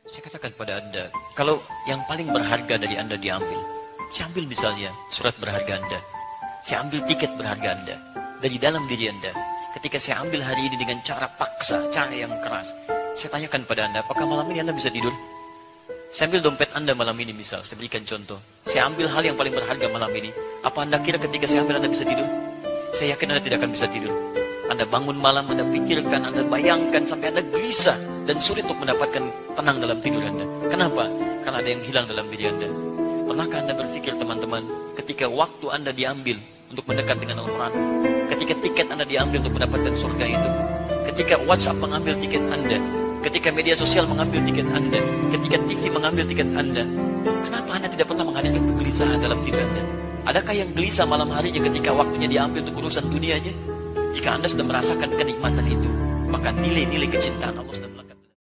Saya katakan pada Anda, kalau yang paling berharga dari Anda diambil, saya ambil misalnya surat berharga Anda, saya ambil tiket berharga Anda, dari dalam diri Anda. Ketika saya ambil hari ini dengan cara paksa, cara yang keras, saya tanyakan pada Anda, apakah malam ini Anda bisa tidur? Saya ambil dompet Anda malam ini misal, saya berikan contoh. Saya ambil hal yang paling berharga malam ini. Apa Anda kira ketika saya ambil Anda bisa tidur? Saya yakin Anda tidak akan bisa tidur. Anda bangun malam, Anda pikirkan, Anda bayangkan, sampai Anda gelisah dan sulit untuk mendapatkan tenang dalam tidur Anda. Kenapa? Karena ada yang hilang dalam diri Anda. Pernahkah Anda berpikir teman-teman, ketika waktu Anda diambil untuk mendekat dengan Al-Quran, ketika tiket Anda diambil untuk mendapatkan surga itu, ketika WhatsApp mengambil tiket Anda, ketika media sosial mengambil tiket Anda, ketika TV mengambil tiket Anda, kenapa Anda tidak pernah menghadirkan kegelisahan dalam diri Anda? Adakah yang gelisah malam harinya ketika waktunya diambil untuk urusan dunianya? Jika Anda sudah merasakan kenikmatan itu, maka nilai-nilai kecintaan Allah sudah